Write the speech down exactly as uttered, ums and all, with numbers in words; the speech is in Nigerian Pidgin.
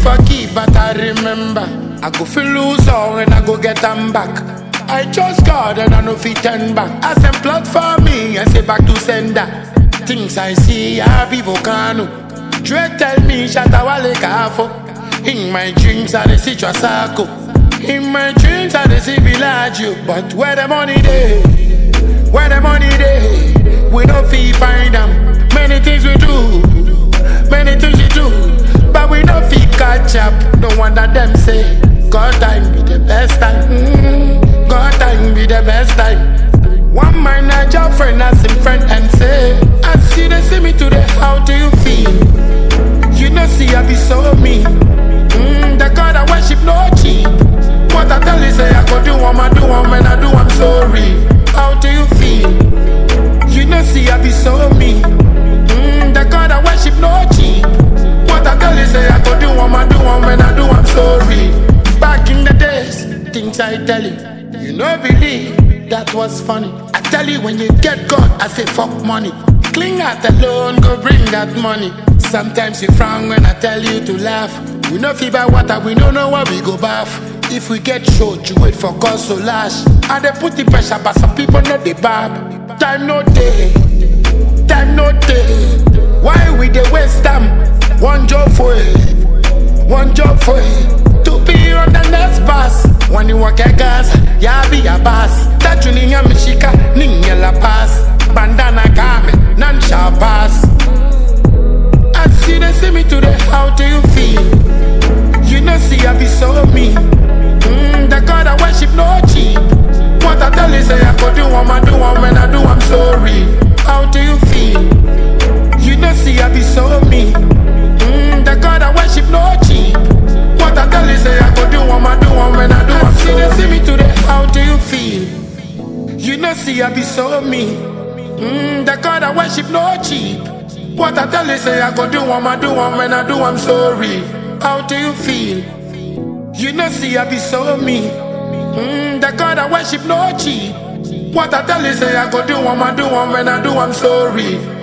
forgive, but I remember. I go feel lose all when I go get them back. I trust God and I know if he turn back. As them plot for me and say back to sender. Things I see, I be volcano. Dre tell me, Shatawale Kafo. In my dreams, I see Trasako. In my dreams, I see Villaggio. But where the money dey? Where the money dey? We don't feel find them. Many things we do, many things we do, but we don't feel catch up. No wonder them say, God time be the best time. Mm, God time be the best time. One man I job friend as him friend and say, I see they see me today, how do you feel? You know see I be so mean. Mm, the God I worship no cheap. What I tell you say I go do one, I do one, when I do I'm sorry. How do you feel? You know see I be so mean. Mm, the God I worship no cheap. What I tell you say I go do one, I do one, when I do I'm sorry. Back in the days, things I tell you, you know believe that was funny. I tell you when you get God, I say fuck money. Cling out alone, go bring that money. Sometimes you frown when I tell you to laugh. We know fever water, we don't know where we go bath. If we get short, you wait for God so lash. And they put the pressure, but some people know the bad. Time no day, time no day. Why we dey waste time? One job for it, one job for it. To be on the next bus. When you walk a gas, ya be a boss. That you niya mishika, niya la pass. Bandana kame, none shall pass. I see they see me today, how do you feel? You know see I be so mean. Mm, the God I worship no cheap. What I tell you say I go do one, I do one, when I do I'm sorry. How do you feel? You know see I be so mean. Mm, the God I worship no cheap. What I tell you say I go do one, I do one, when I do I'm sorry. I see they see me today, how do you feel? You know see I be so mean. Mm, the God I worship no cheap. What I tell you say I go do one, I do one, when I do I'm sorry. How do you feel? You know see I be so mean. Mm, the God I worship no cheap. What I tell you say I go do one, I do one, when I do I'm sorry.